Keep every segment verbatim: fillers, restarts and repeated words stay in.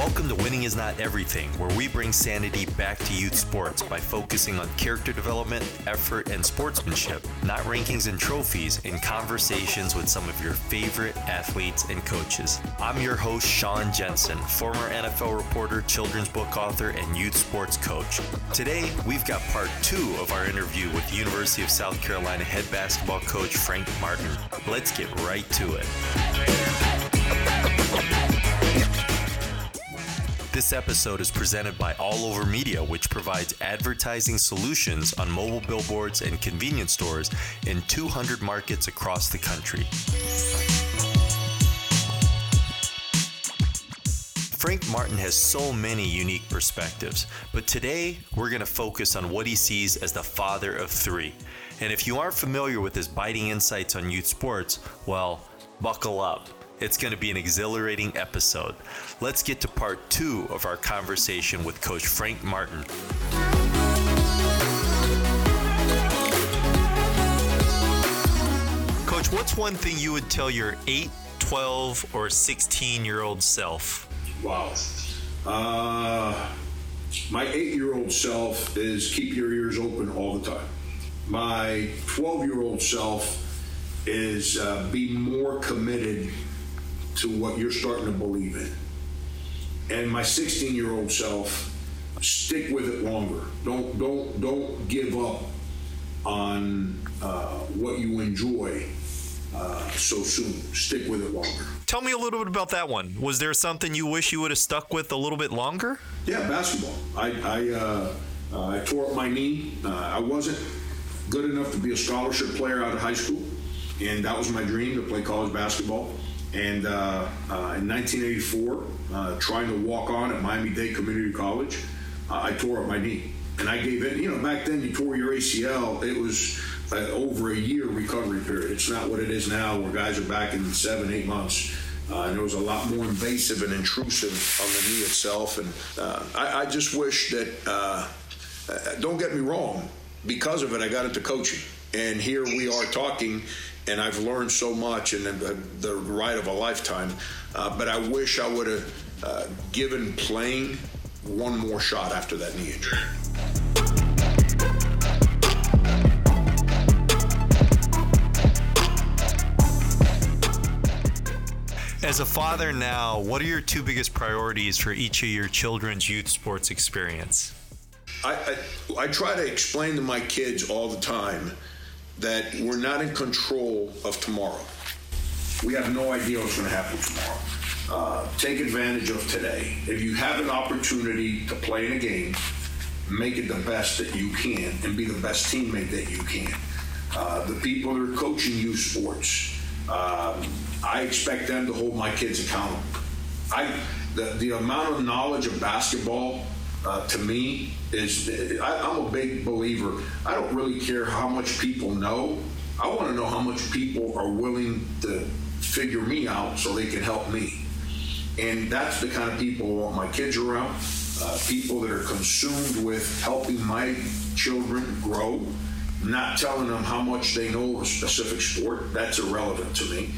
Welcome to Winning is Not Everything, where we bring sanity back to youth sports by focusing on character development, effort, and sportsmanship, not rankings and trophies, and conversations with some of your favorite athletes and coaches. I'm your host, Sean Jensen, former N F L reporter, children's book author, and youth sports coach. Today, we've got part two of our interview with the University of South Carolina head basketball coach, Frank Martin. Let's get right to it. This episode is presented by All Over Media, which provides advertising solutions on mobile billboards and convenience stores in two hundred markets across the country. Frank Martin has so many unique perspectives, but today we're going to focus on what he sees as the father of three. And if you aren't familiar with his biting insights on youth sports, well, buckle up. It's going to be an exhilarating episode. Let's get to part two of our conversation with Coach Frank Martin. Coach, what's one thing you would tell your eight, twelve, or sixteen-year-old self? Wow. Uh, my eight-year-old self is keep your ears open all the time. My twelve-year-old self is uh, be more committed to what you're starting to believe in. And my sixteen-year-old self, stick with it longer. Don't don't don't give up on uh, what you enjoy uh, so soon. Stick with it longer. Tell me a little bit about that one. Was there something you wish you would have stuck with a little bit longer? Yeah, basketball. I I, uh, uh, I tore up my knee. Uh, I wasn't good enough to be a scholarship player out of high school, and that was my dream, to play college basketball. And uh, uh, in nineteen eighty-four, uh, trying to walk on at Miami-Dade Community College, uh, I tore up my knee. And I gave it, you know, back then you tore your A C L, it was uh, over a year recovery period. It's not what it is now, where guys are back in seven, eight months. Uh, and it was a lot more invasive and intrusive on the knee itself. And uh, I, I just wish that, uh, uh, don't get me wrong, because of it, I got into coaching. And here we are talking, and I've learned so much in the, the ride of a lifetime. Uh, but I wish I would have uh, given playing one more shot after that knee injury. As a father now, what are your two biggest priorities for each of your children's youth sports experience? I, I, I try to explain to my kids all the time that we're not in control of tomorrow. We have no idea what's going to happen tomorrow. Uh, take advantage of today. If you have an opportunity to play in a game, make it the best that you can and be the best teammate that you can. Uh, the people that are coaching youth sports, um, I expect them to hold my kids accountable. I, the, the amount of knowledge of basketball Uh, to me, is I, I'm a big believer. I don't really care how much people know. I want to know how much people are willing to figure me out so they can help me. And that's the kind of people I want my kids around, uh, people that are consumed with helping my children grow, not telling them how much they know of a specific sport. That's irrelevant to me.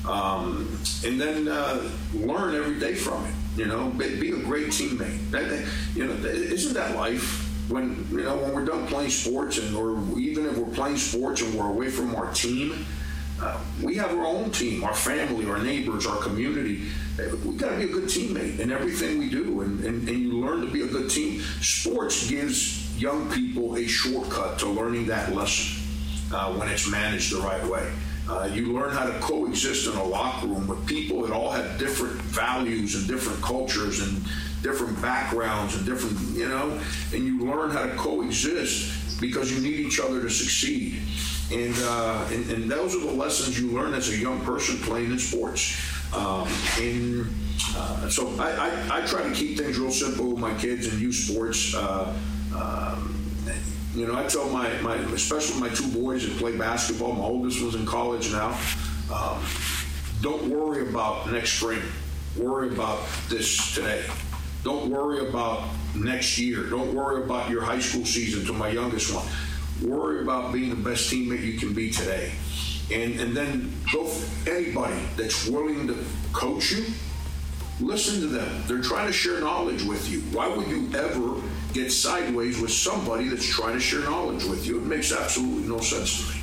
Um, and then uh, learn every day from it. You know, be, be a great teammate. That, that, you know, isn't that life? When you know, when we're done playing sports, and or even if we're playing sports and we're away from our team, uh, we have our own team, our family, our neighbors, our community. We got to be a good teammate in everything we do, and, and and you learn to be a good team. Sports gives young people a shortcut to learning that lesson uh, when it's managed the right way. Uh, you learn how to coexist in a locker room with people that all have different values and different cultures and different backgrounds and different, you know, and you learn how to coexist because you need each other to succeed. And, uh, and, and those are the lessons you learn as a young person playing in sports. Um, and uh, so I, I, I try to keep things real simple with my kids and youth sports. Uh, um, You know, I tell my, my, especially my two boys that play basketball, my oldest one's in college now, um, don't worry about next spring. Worry about this today. Don't worry about next year. Don't worry about your high school season, to my youngest one. Worry about being the best teammate you can be today. And, and then go for anybody that's willing to coach you, Listen to them. They're trying to share knowledge with you. Why would you ever get sideways with somebody that's trying to share knowledge with you? It makes absolutely no sense to me.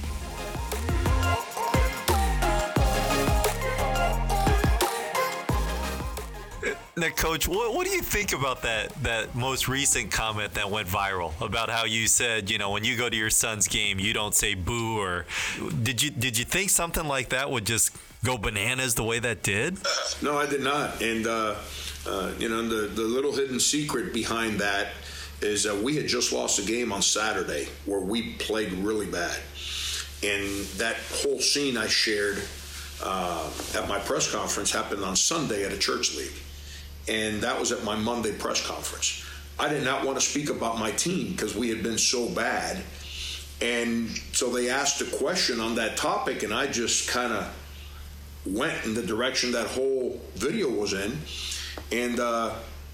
Now, Coach, what, what do you think about that that most recent comment that went viral about how you said, you know, when you go to your son's game, you don't say boo? Or did you did you think something like that would just go bananas the way that did? No, I did not. And uh, uh, you know, the the little hidden secret behind that is uh, we had just lost a game on Saturday where we played really bad, and that whole scene I shared uh, at my press conference happened on Sunday at a church league. And that was at my Monday press conference. I did not want to speak about my team because we had been so bad. And so they asked a question on that topic, and I just kind of went in the direction that whole video was in. And uh,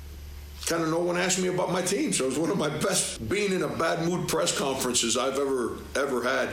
kind of no one asked me about my team. So it was one of my best being in a bad mood press conferences I've ever, ever had.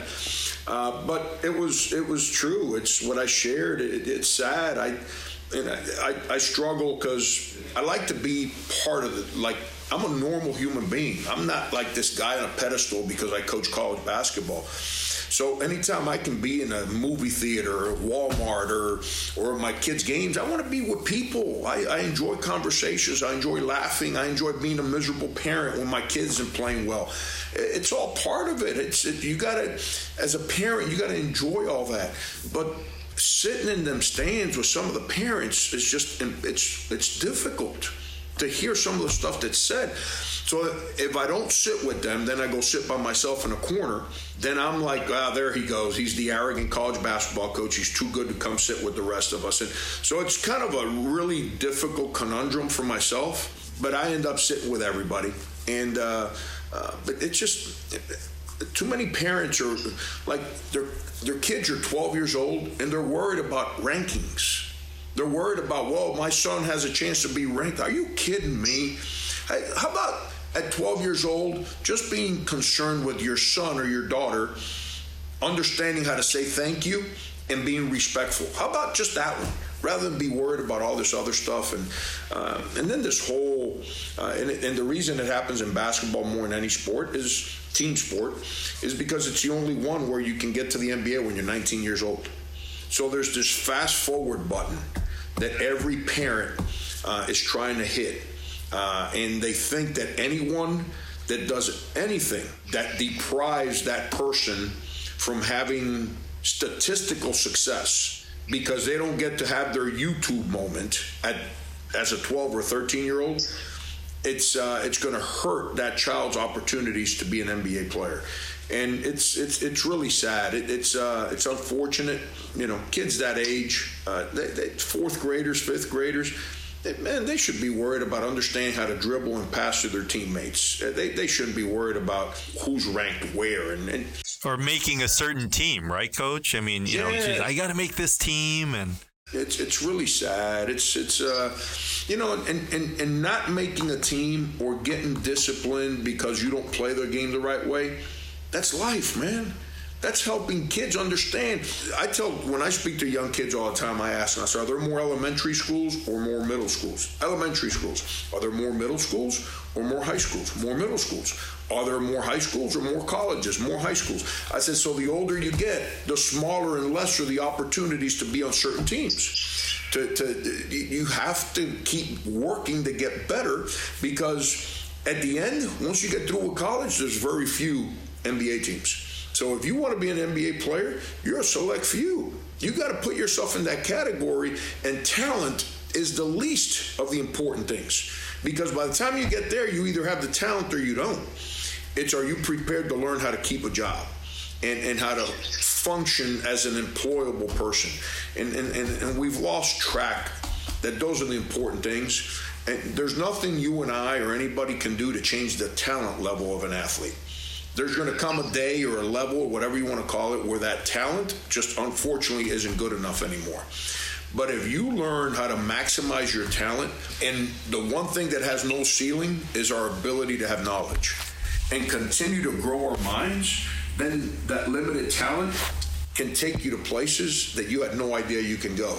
Uh, but it was, it was true. It's what I shared. It, it's sad. I... And I, I, I struggle because I like to be part of it. Like, I'm a normal human being. I'm not like this guy on a pedestal because I coach college basketball. So anytime I can be in a movie theater or Walmart or or my kids' games, I want to be with people. I, I enjoy conversations. I enjoy laughing. I enjoy being a miserable parent when my kids aren't playing well. It's all part of it. It's it, you got to, as a parent, you got to enjoy all that. But sitting in them stands with some of the parents is just, it's it's difficult to hear some of the stuff that's said. So if I don't sit with them, then I go sit by myself in a corner. Then I'm like, ah, there he goes. He's the arrogant college basketball coach. He's too good to come sit with the rest of us. And so it's kind of a really difficult conundrum for myself, but I end up sitting with everybody. And uh, uh, but it's just... It, too many parents are like, their their kids are twelve years old and they're worried about rankings. They're worried about, well, my son has a chance to be ranked. Are you kidding me? Hey, how about at twelve years old, just being concerned with your son or your daughter, understanding how to say thank you and being respectful? How about just that one? Rather than be worried about all this other stuff. And uh, and then this whole, uh, and, and the reason it happens in basketball more than any sport is team sport, is because it's the only one where you can get to the N B A when you're nineteen years old. So there's this fast forward button that every parent uh, is trying to hit. Uh, and they think that anyone that does anything that deprives that person from having statistical success, because they don't get to have their YouTube moment at, as a twelve or thirteen year old, it's uh, it's going to hurt that child's opportunities to be an N B A player. And it's it's it's really sad. It, it's uh, it's unfortunate. You know, kids that age, uh, they, they, fourth graders, fifth graders, they, man, they should be worried about understanding how to dribble and pass to their teammates. They they shouldn't be worried about who's ranked where and. and or making a certain team, right, Coach? I mean, you yeah. know, geez, I got to make this team, and it's it's really sad. It's it's uh, you know, and, and and not making a team or getting disciplined because you don't play their game the right way. That's life, man. That's helping kids understand. I tell, when I speak to young kids all the time, I ask them, I say, are there more elementary schools or more middle schools? Elementary schools. Are there more middle schools or more high schools? More middle schools. Are there more high schools or more colleges? More high schools. I said, so the older you get, the smaller and lesser the opportunities to be on certain teams. To, to you have to keep working to get better, because at the end, once you get through with college, there's very few N B A teams. So if you want to be an N B A player, you're a select few. You got to put yourself in that category, and talent is the least of the important things. Because by the time you get there, you either have the talent or you don't. It's, are you prepared to learn how to keep a job and, and how to function as an employable person? And, and, and, and we've lost track that those are the important things. And there's nothing you and I or anybody can do to change the talent level of an athlete. There's going to come a day or a level, or whatever you want to call it, where that talent just unfortunately isn't good enough anymore. But if you learn how to maximize your talent, and the one thing that has no ceiling is our ability to have knowledge and continue to grow our minds, then that limited talent can take you to places that you had no idea you can go.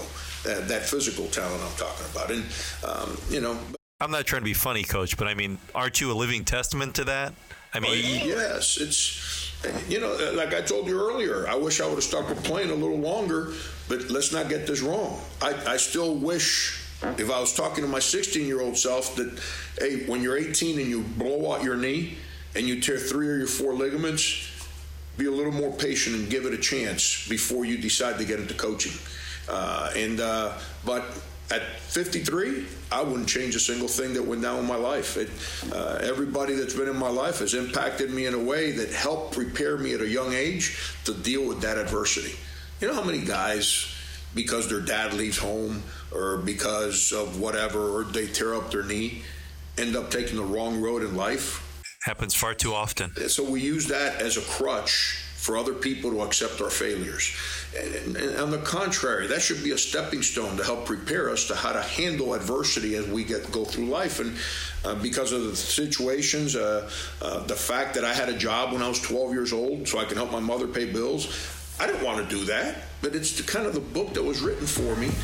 that, that physical talent I'm talking about. And, um, you know. I'm not trying to be funny, Coach, but I mean, aren't you a living testament to that? I mean, oh, yes, it's, you know, like I told you earlier, I wish I would have stuck with playing a little longer, but let's not get this wrong. I, I still wish, if I was talking to my sixteen-year-old self, that, hey, when you're eighteen and you blow out your knee and you tear three or your four ligaments, be a little more patient and give it a chance before you decide to get into coaching. Uh, and uh, but at fifty-three, I wouldn't change a single thing that went down in my life. It, uh, everybody that's been in my life has impacted me in a way that helped prepare me at a young age to deal with that adversity. You know how many guys, because their dad leaves home or because of whatever, or they tear up their knee, end up taking the wrong road in life? Happens far too often. So we use that as a crutch for other people to accept our failures. And, and on the contrary, that should be a stepping stone to help prepare us to how to handle adversity as we get go through life. And uh, because of the situations, uh, uh, the fact that I had a job when I was twelve years old so I can help my mother pay bills, I didn't want to do that, but it's the, kind of the book that was written for me.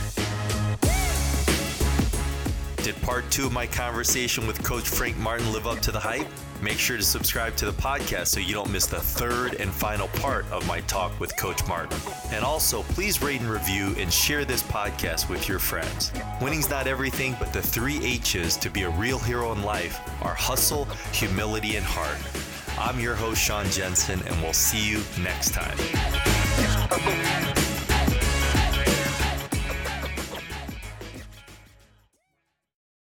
Did part two of my conversation with Coach Frank Martin live up to the hype? Make sure to subscribe to the podcast so you don't miss the third and final part of my talk with Coach Martin. And also, please rate and review and share this podcast with your friends. Winning's not everything, but the three H's to be a real hero in life are hustle, humility, and heart. I'm your host, Sean Jensen, and we'll see you next time.